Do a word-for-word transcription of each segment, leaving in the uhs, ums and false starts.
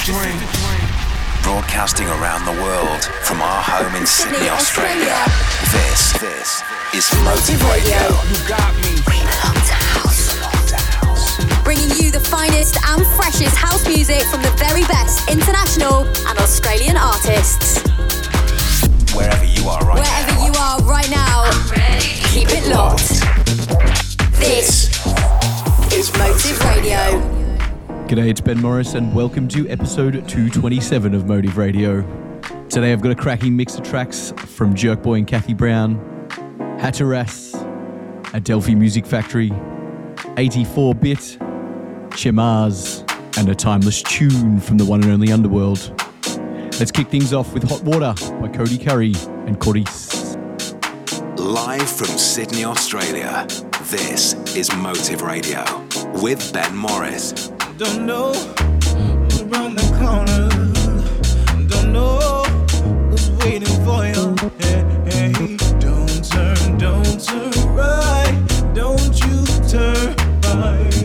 Broadcasting around the world from our home in Sydney, Australia. This, this is Motive Radio. You got me. We belong to house. Bringing you the finest and freshest house music from the very best international and Australian artists. Wherever you are right Wherever now. you are right now, keep it locked. This is Motive Radio. G'day, it's Ben Morris and welcome to episode two twenty-seven of Motive Radio. Today I've got a cracking mix of tracks from Jerkboy and Kathy Brown, Hatteras, Adelphi Music Factory, eighty-four bit, Chemars, and a timeless tune from the one and only Underworld. Let's kick things off with Hot Water by Cody Curry and Cordis. Live from Sydney, Australia, this is Motive Radio with Ben Morris. Don't know what's around the corner. Don't know what's waiting for you. Hey, hey. Don't turn, don't turn right. Don't you turn right.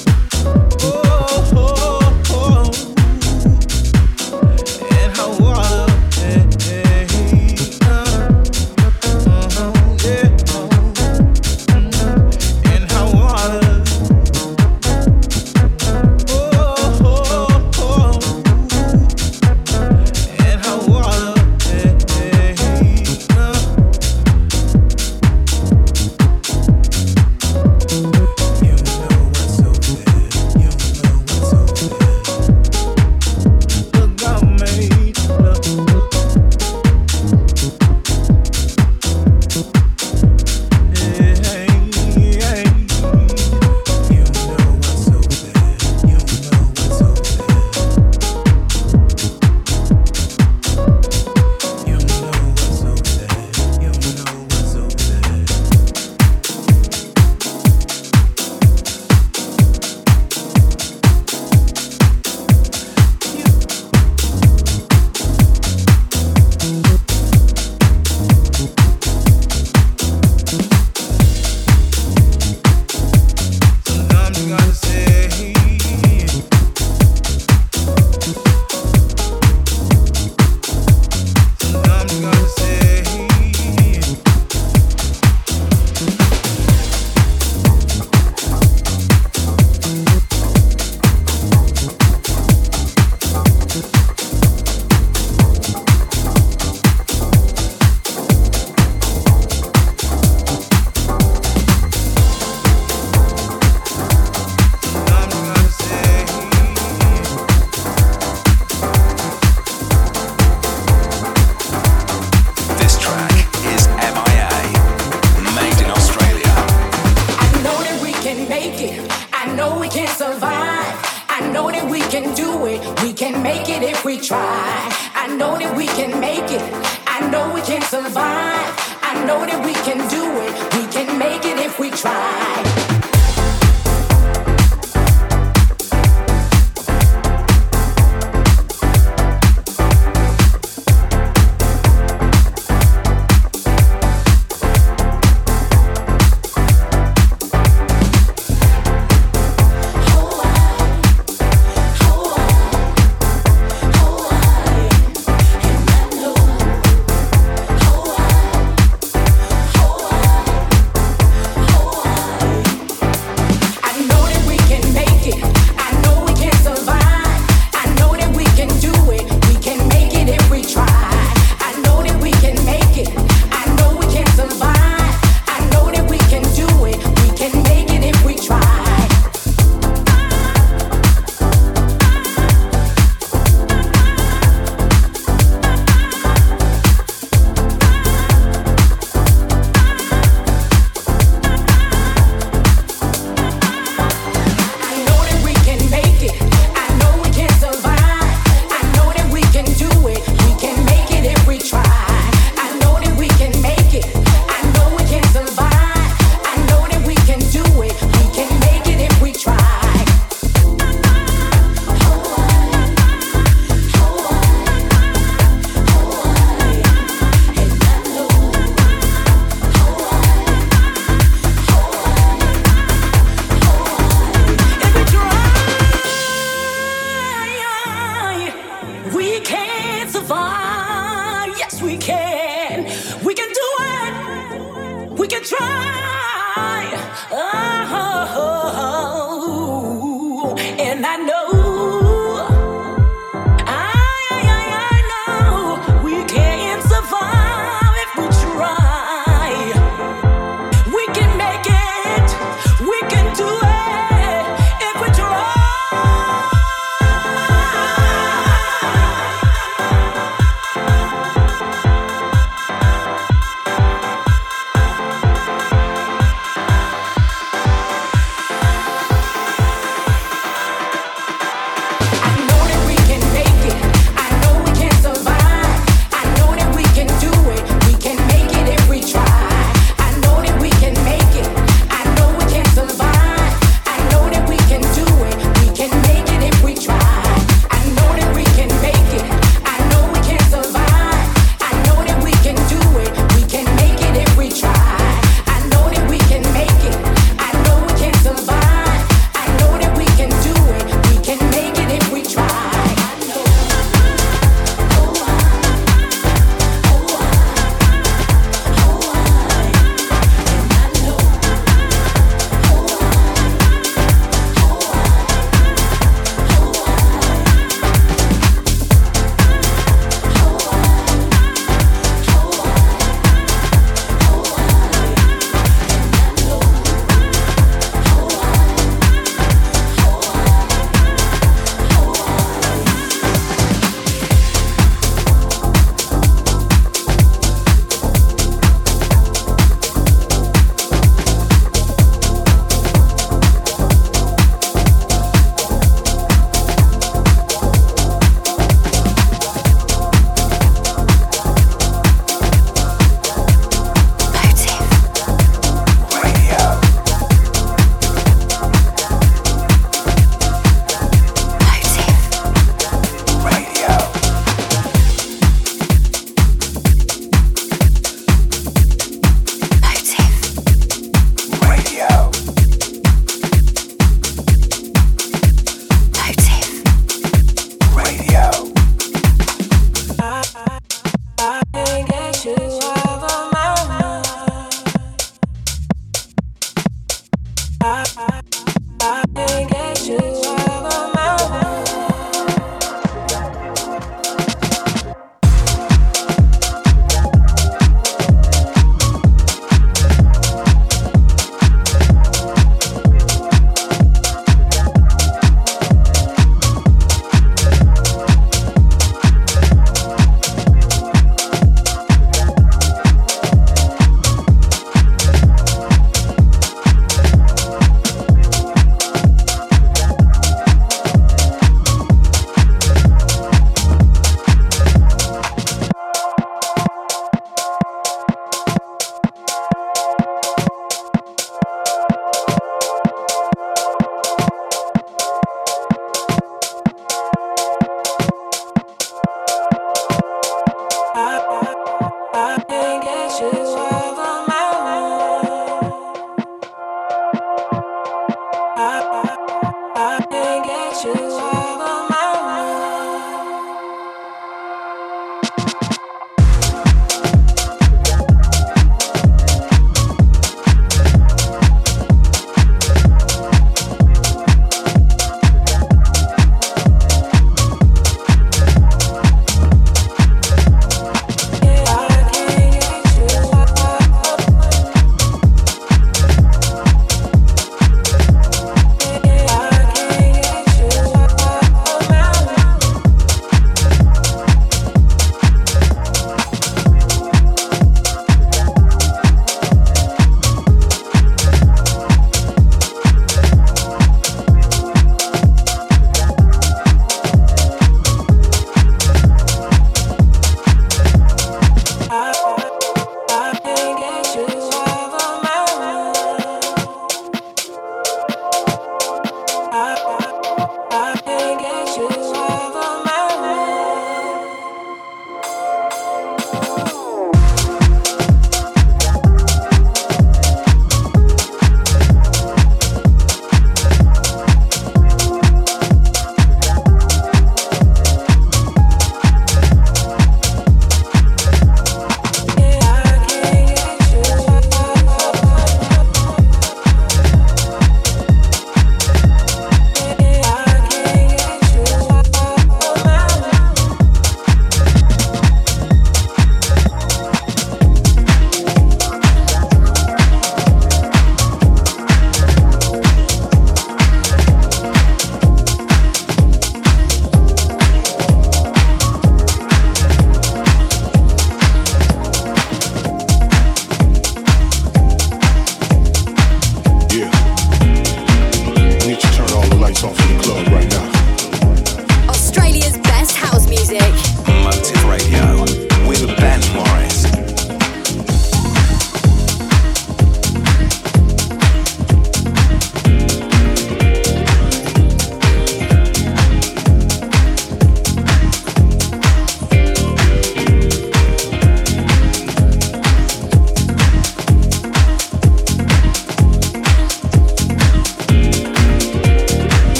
Wow. if we try. I know that we can make it. I know we can survive. I know that we can do it. We can make it if we try.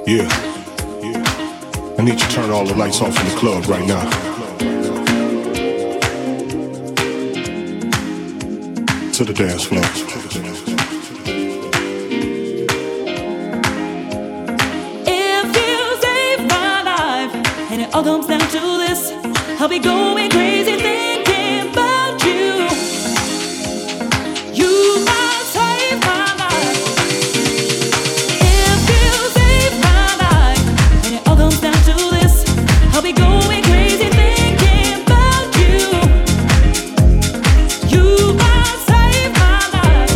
Yeah, yeah. I need you to turn all the lights off in the club right now. To the dance floor. If you save my life, and it all comes down to this, I'll be going crazy thinking about you. You might save my life. If you save my life, and it all comes down to this, I'll be going crazy thinking about you. You might save my life.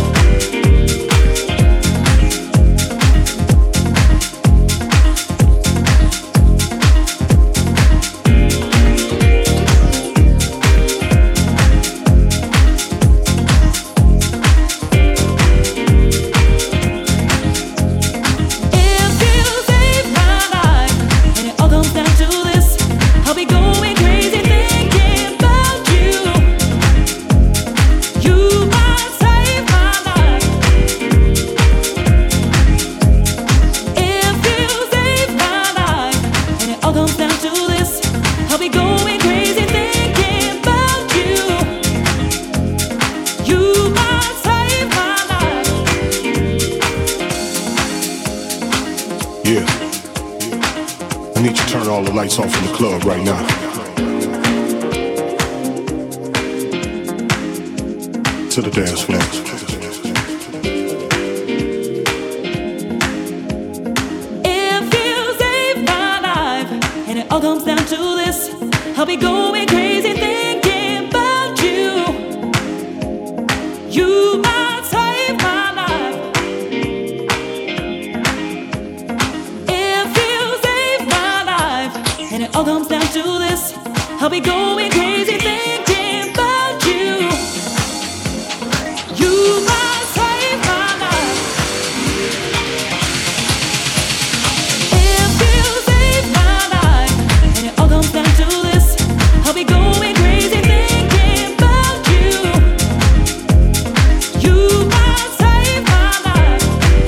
Lights off in the club right now. To the dance floor. If you save my life, and it all comes down to this, I'll be going crazy thinking about you. You might save my life. If you save my life, and it all comes down to this, I'll be going crazy thinking about you. You might save my life. If you save my life, and it all comes down to this, I'll be going crazy thinking about you. You might save my life.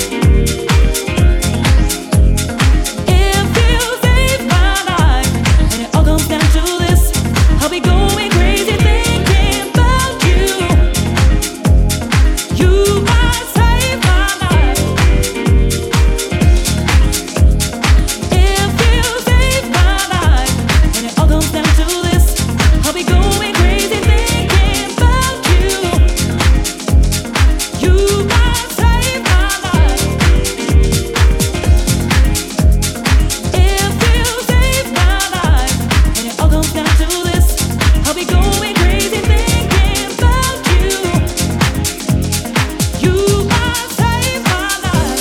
If you save my life, and it all comes down to this, I'll be going crazy thinking about you. You might save my life. If you save my life, and it all comes down to this, I'll be going crazy thinking about you. You might save my life. If you save my life, and it all comes down to this, I'll be going crazy thinking about you. You might save my life.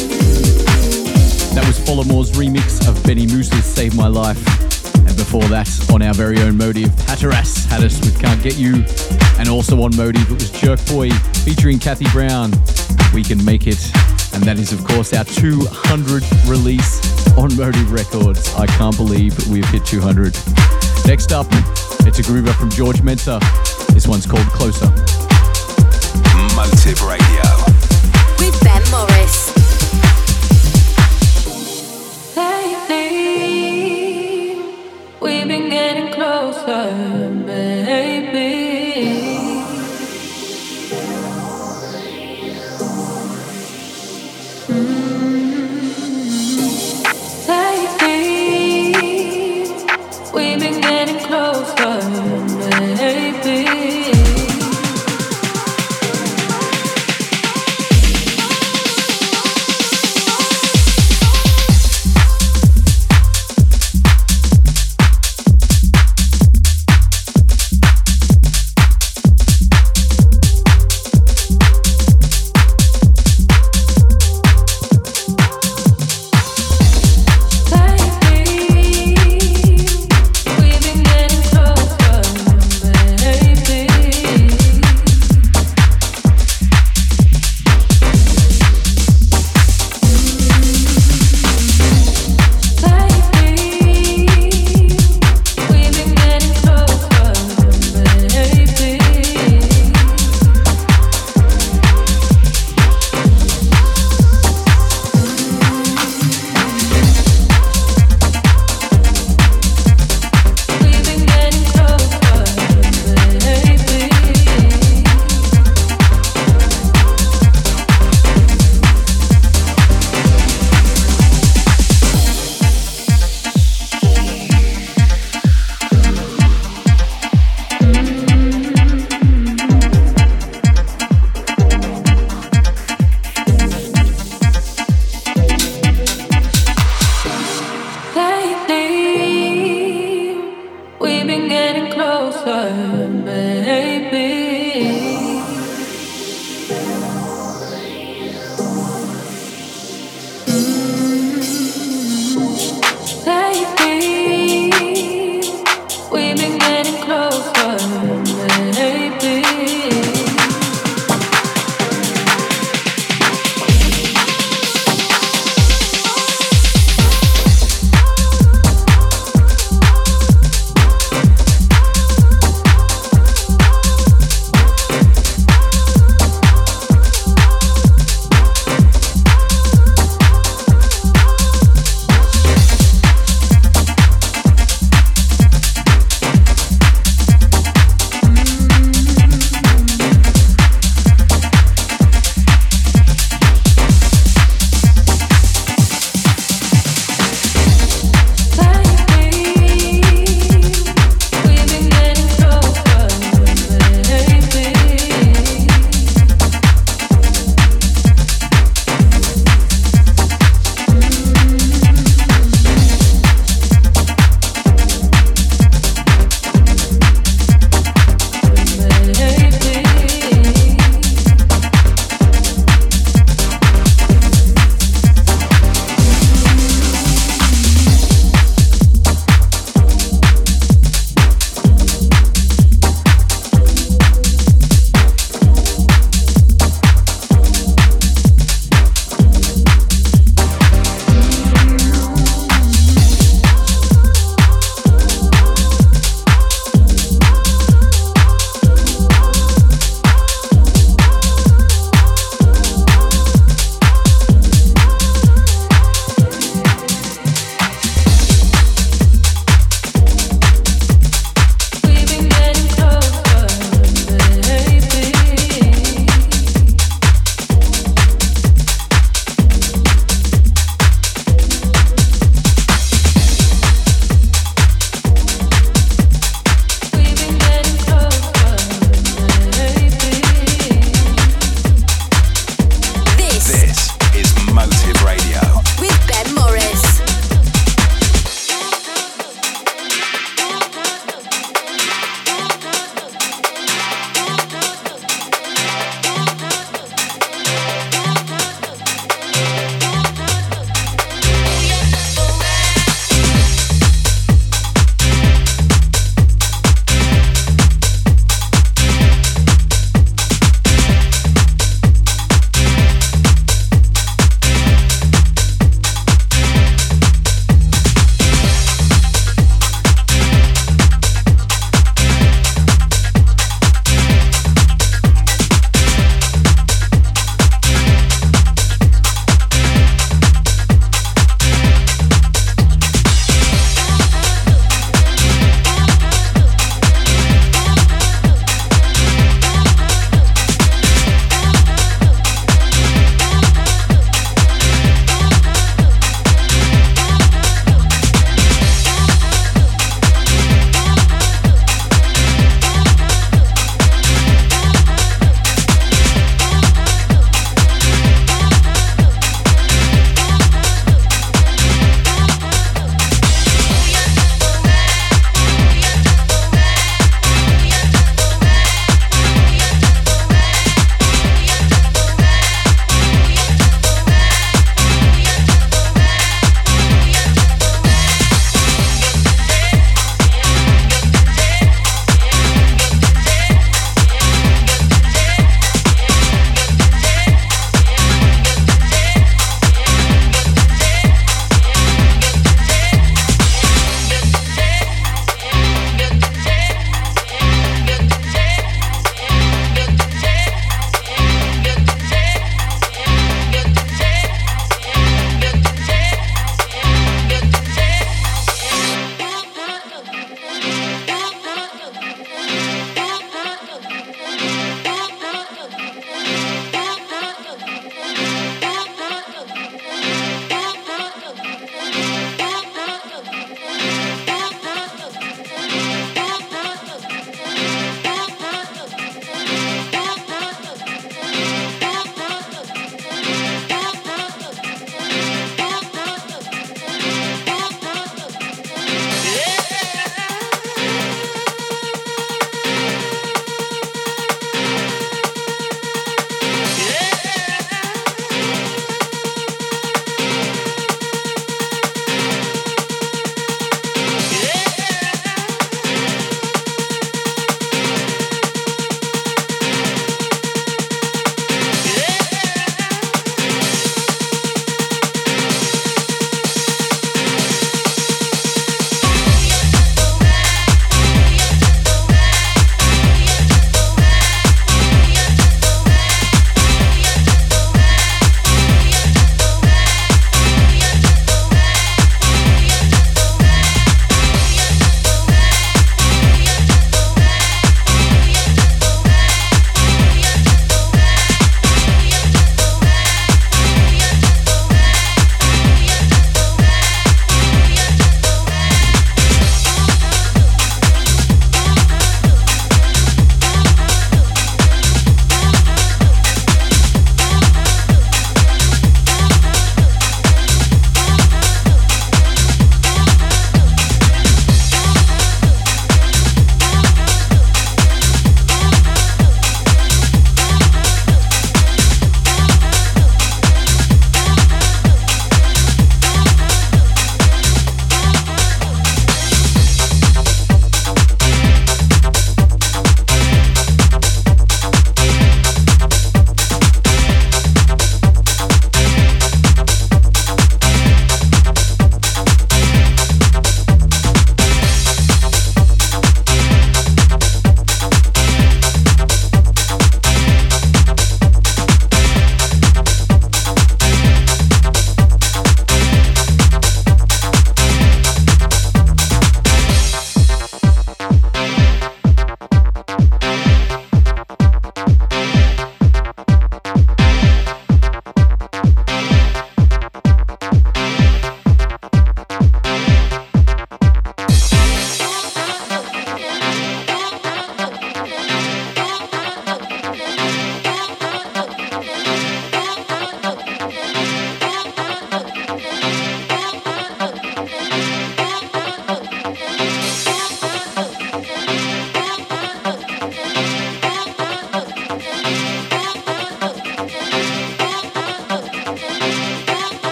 That was Folamore's remix of Benny Moose's Save My Life. And before that, on our very own Motive, Hatteras had us with Can't Get You. And also on Motive, it was Jerk Boy featuring Kathy Brown, We Can Make It. And that is, of course, our two hundredth release on Motive Records. I can't believe we've hit two hundred. Next up, it's a groover from George Mensah. This one's called Closer. Motive Radio. With Ben Morris. Lately, we've been getting closer, baby. Lately, we've been getting closer, baby.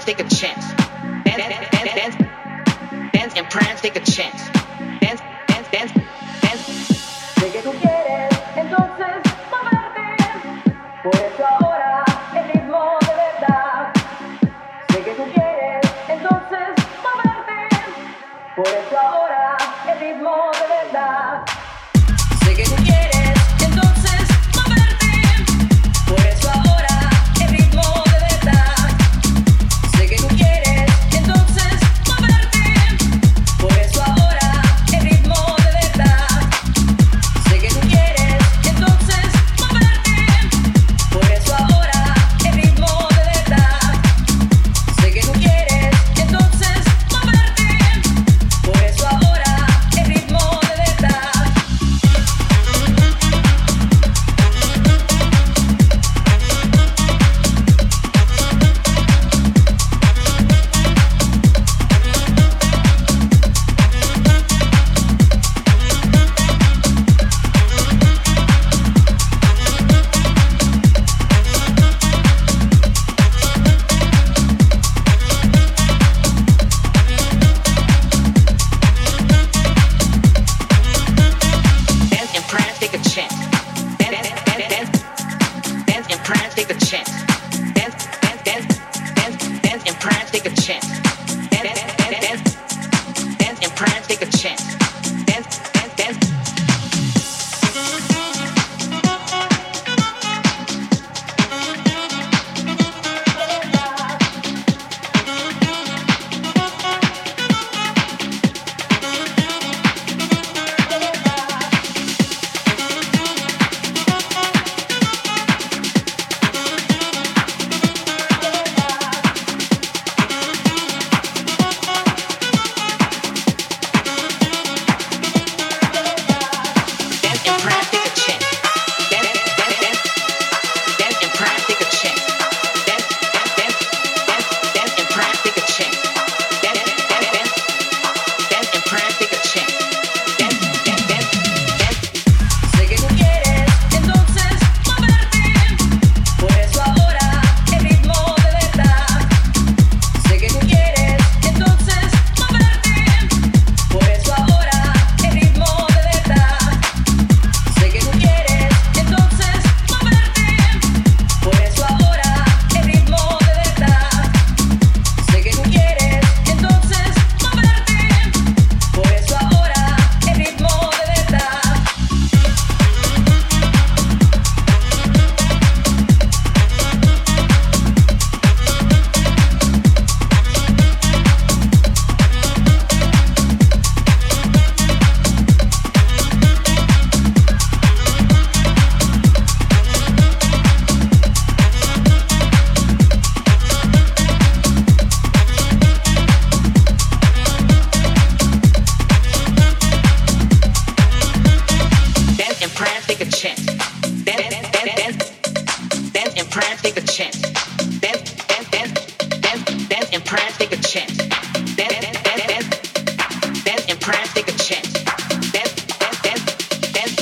prance, take a chance. Dance, dance, dance, dance and prance, take a chance. Dance, dance, dance, dance. Sé que tú quieres entonces moverte, por eso ahora el ritmo de verdad. Sé que tú quieres entonces moverte, por eso ahora el ritmo de verdad. Sé que tú quieres entonces moverte, por eso ahora el ritmo de verdad. Sé que tú quieres entonces moverte, por eso ahora el ritmo de verdad. Sé que tú quieres entonces moverte, por eso ahora el ritmo de verdad. Sé que tú quieres entonces moverte, por eso ahora el ritmo de verdad. Dance and prance, take a chance. Dance, dance, dance, dance and prance, take a chance. Dance, dance, dance, dance, dance and prance, take a chance. Dance, dance, dance, dance and prance, take a chance. Dance, dance, dance. Dance and prance, take a chance. Dance, dance, dance, dance and prance, take a chance. Dance, dance, dance, dance, dance and prance, take a chance. Dance, dance, dance, dance and prance, take a chance. Dance, dance, dance, dance. Sé que tú quieres entonces moverte, por eso ahora el ritmo de verdad. Sé que tú quieres entonces moverte, por eso ahora el ritmo de verdad. Sé que tú quieres entonces moverte, por eso ahora el ritmo de verdad. Sé que tú quieres entonces moverte, por eso ahora el ritmo de verdad. Dance and prance, take a chance. Dance, dance, dance, dance, dance and prance, take a chance. Dance, dance, dance, dance, dance and prance, take a chance. Dance, dance, dance, dance, dance and prance, take a chance. Dance, dance, dance, dance.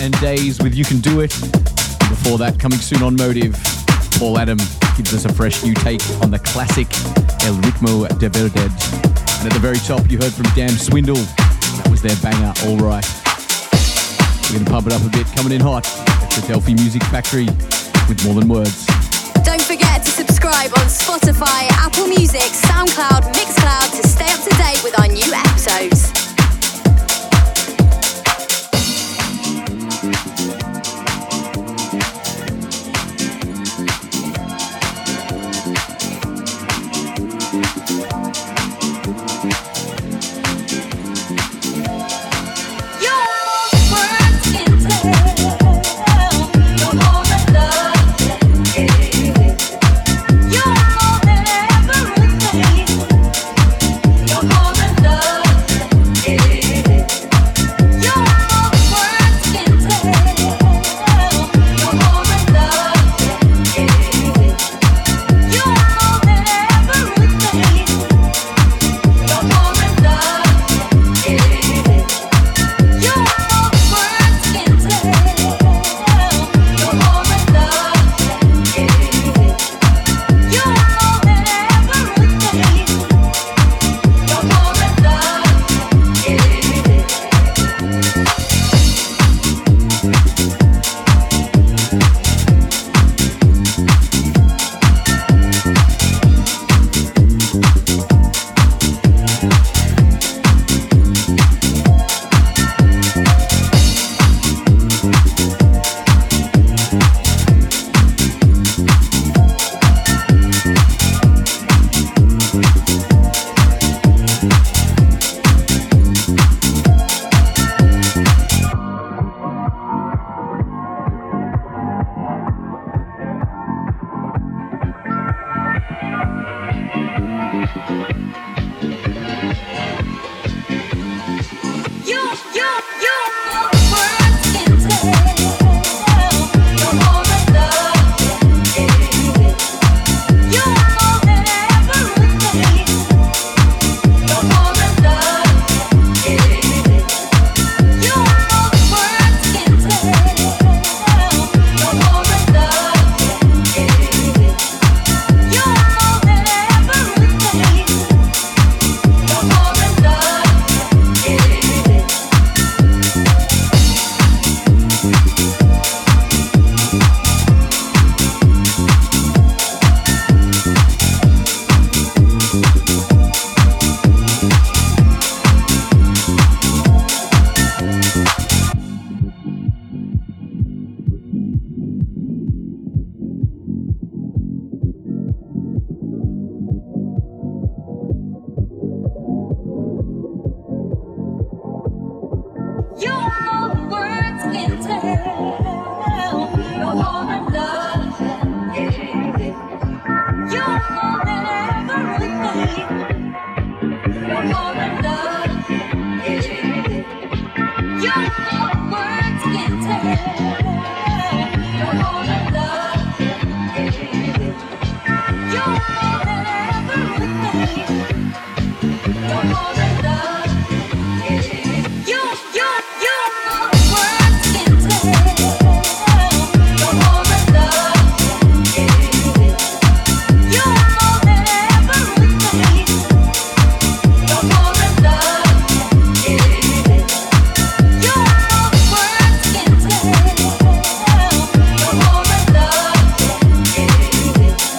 and Days with You Can Do It. Before that, coming soon on Motive, Paul Adam gives us a fresh new take on the classic El Ritmo de Verdad. And at the very top, you heard from Damn Swindle. That was their banger, All Right. We're going to pump it up a bit, coming in hot. It's the Delphi Music Factory with More Than Words. Don't forget to subscribe on Spotify, Apple Music, SoundCloud, Mixcloud to stay up to date with our new episodes.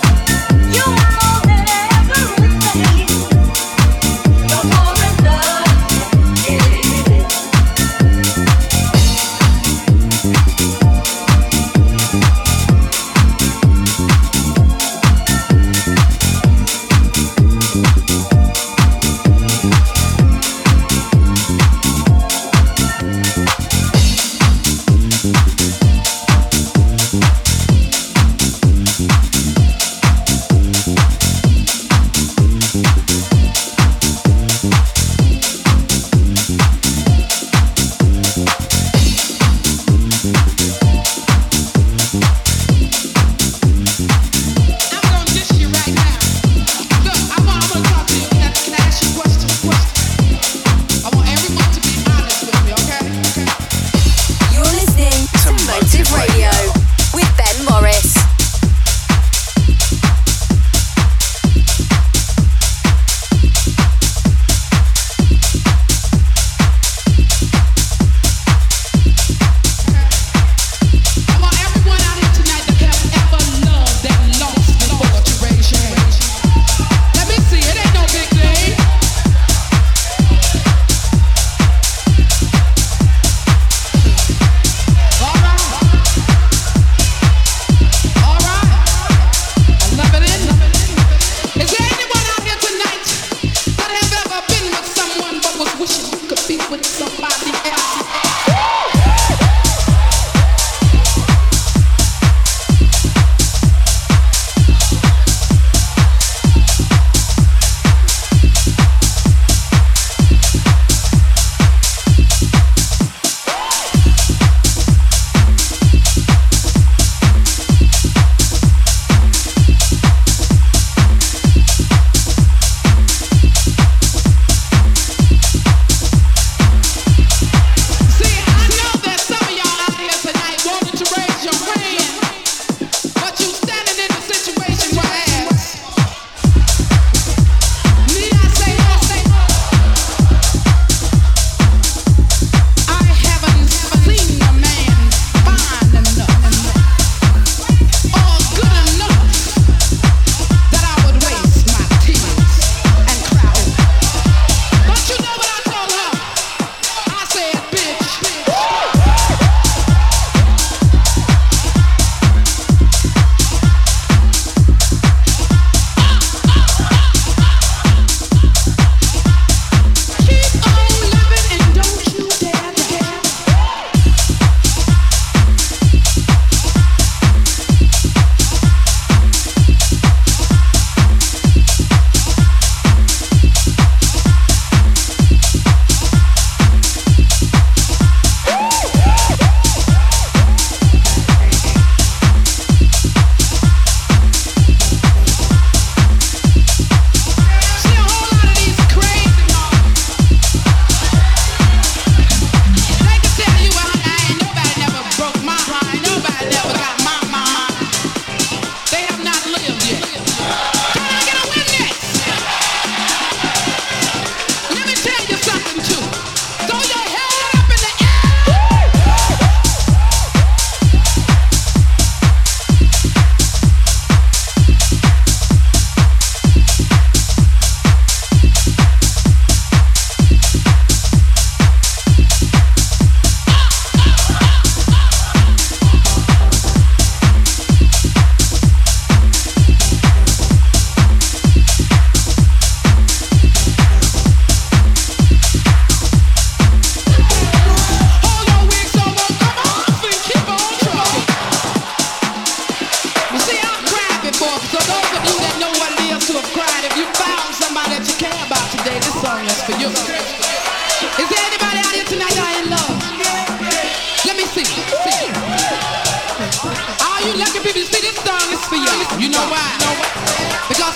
Love.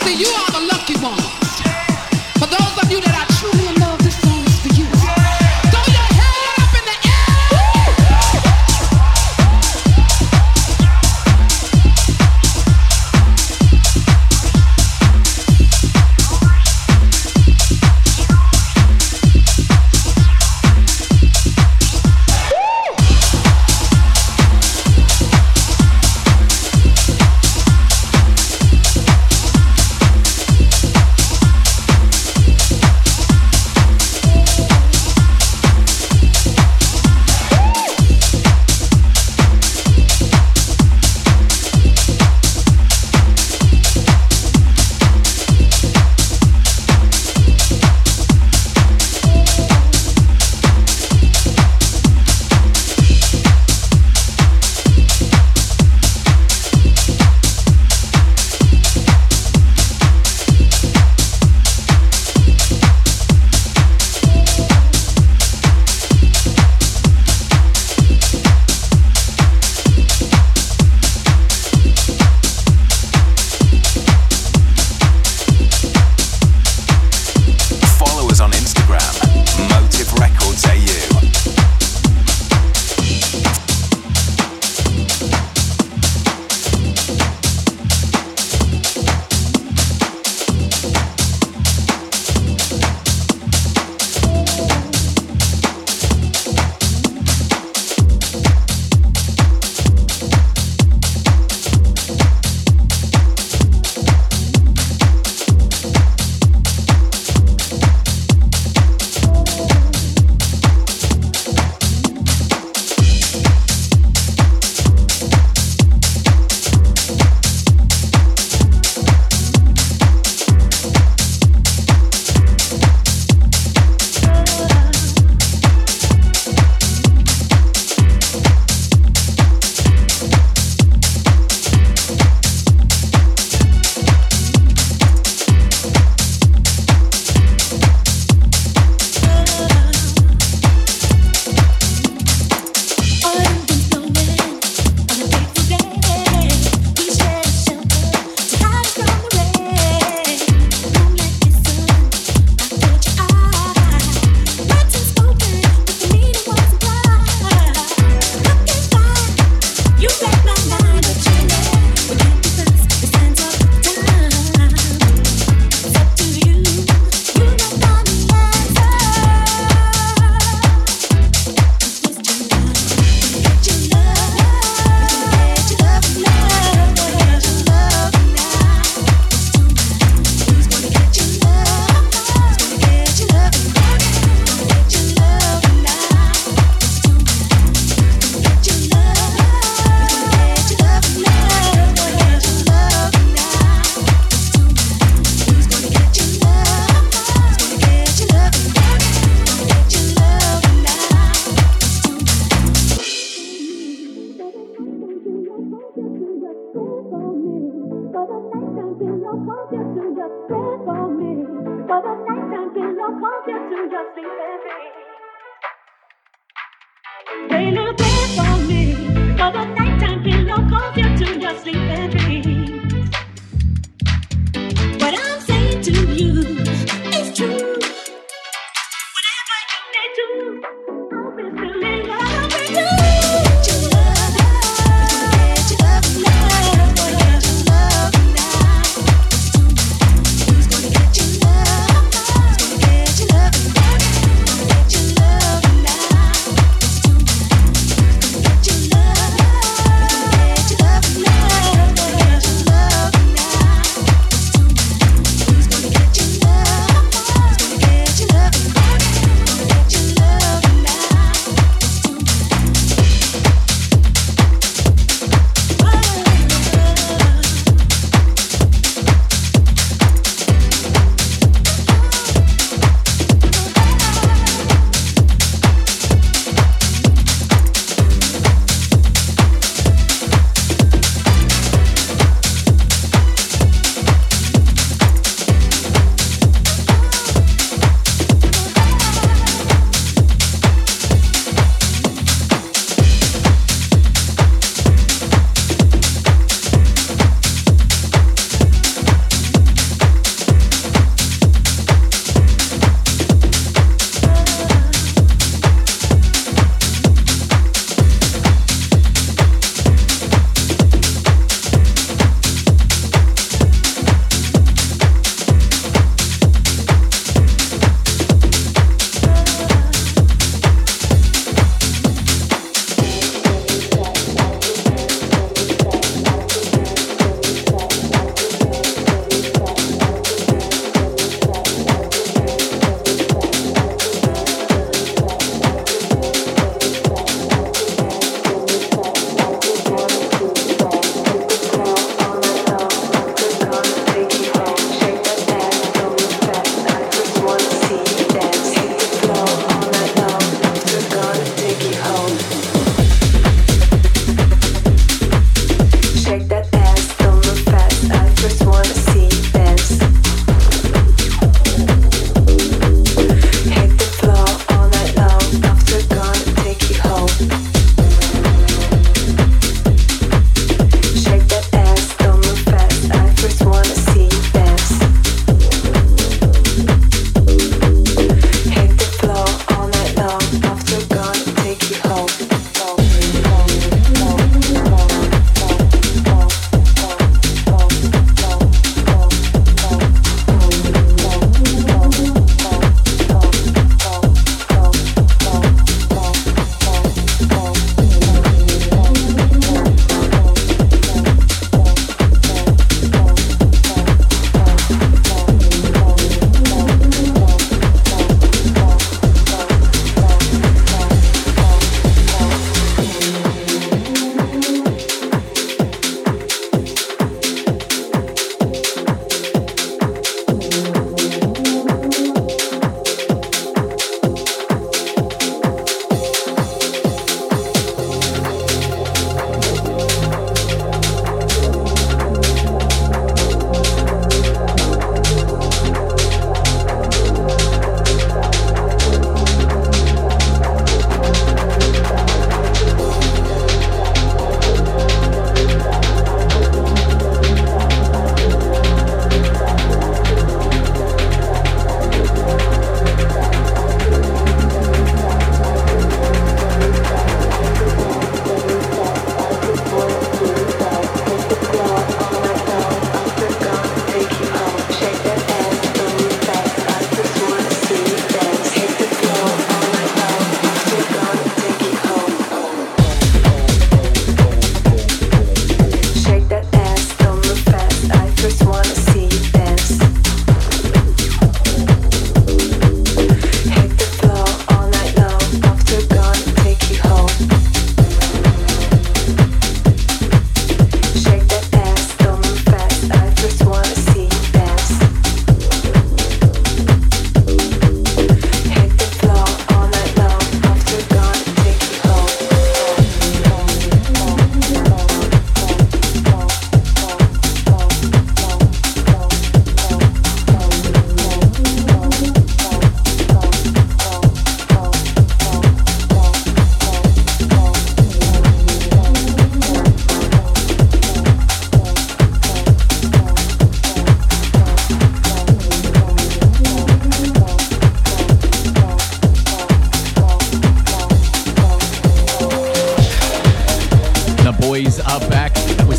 Love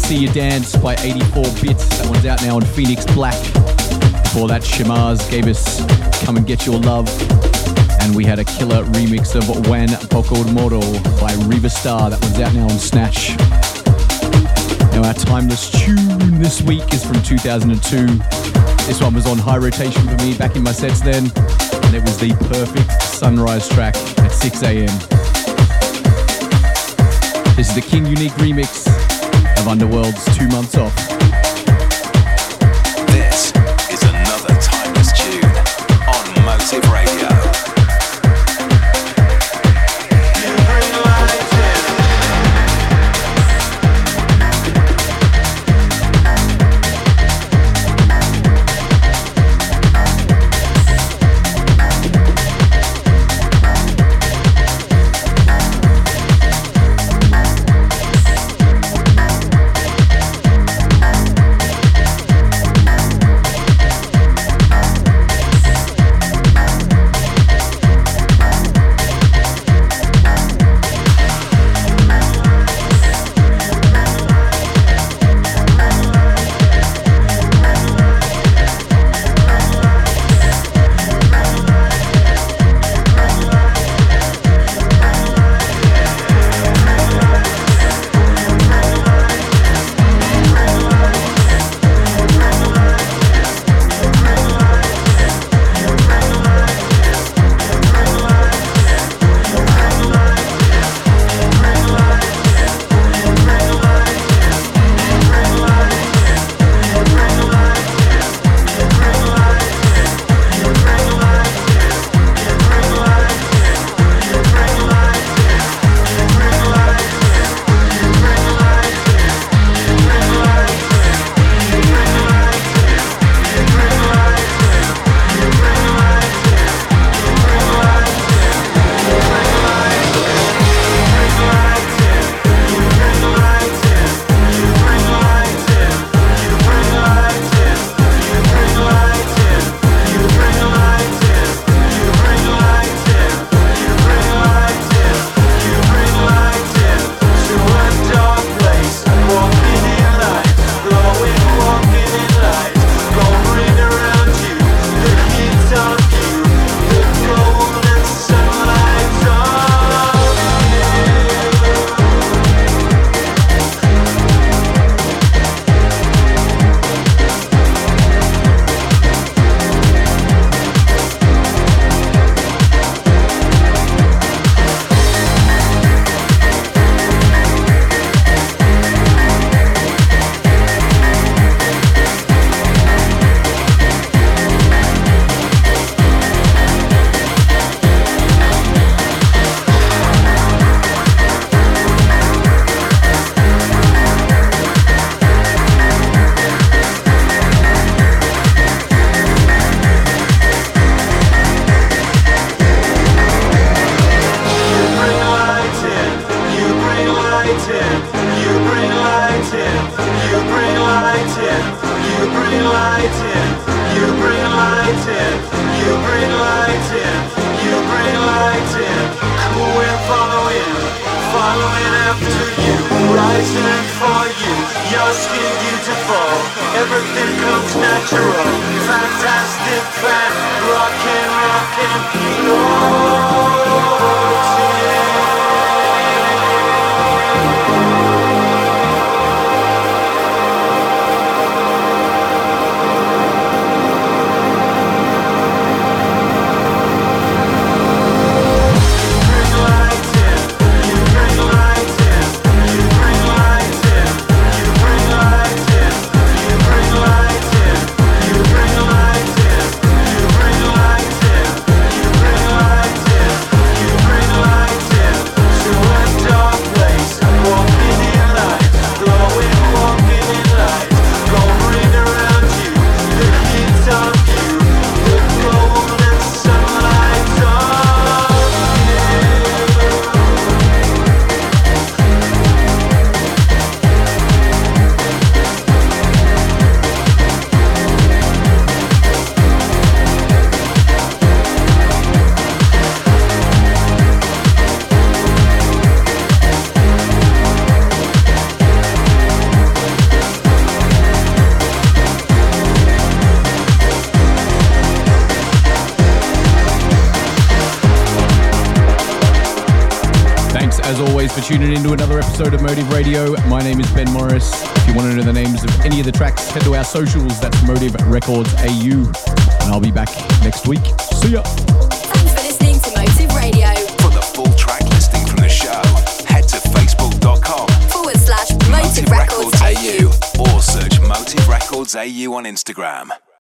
See You Dance by eighty-four bits. That one's out now on Phoenix Black. Before that, Shamaz gave us Come and Get Your Love. And we had a killer remix of When Poco Moro by Riva Star. That one's out now on Snatch. Now our timeless tune this week is from two thousand two. This one was on high rotation for me back in my sets then. And it was the perfect sunrise track at six a.m. This is the King Unique remix of Underworld's Two Months Off. This is another timeless tune on Motive Radio. Following Cheers for tuning in to another episode of Motive Radio. My name is Ben Morris. If you want to know the names of any of the tracks, head to our socials. That's Motive Records A U. And I'll be back next week. See ya. Thanks for listening to Motive Radio. For the full track listing from the show, head to facebook.com Forward slash Motive, Motive Records Records A U or search Motive Records A U on Instagram.